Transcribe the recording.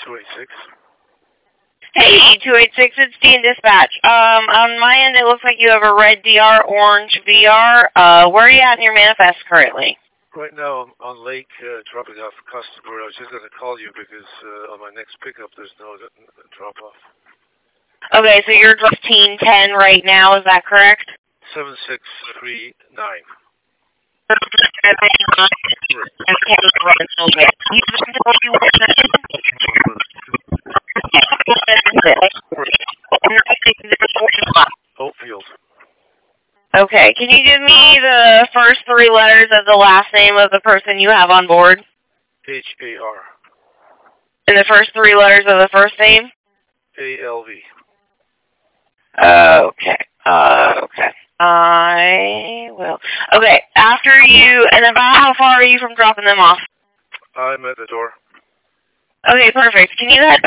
286. Hey, 286, it's Dean Dispatch. On my end, it looks like you have a red DR, orange VR. Where are you at in your manifest currently? Right now, I'm on Lake, dropping off a customer. I was just going to call you because on my next pickup, there's no drop-off. Okay, so you're 1510 right now, is that correct? 7639. Oatfield. Okay, can you give me the first three letters of the last name of the person you have on board? H-A-R. And the first three letters of the first name? A-L-V. Okay. Okay. I will. Okay, after you, and about how far are you from dropping them off? I'm at the door. Okay, perfect. Can you head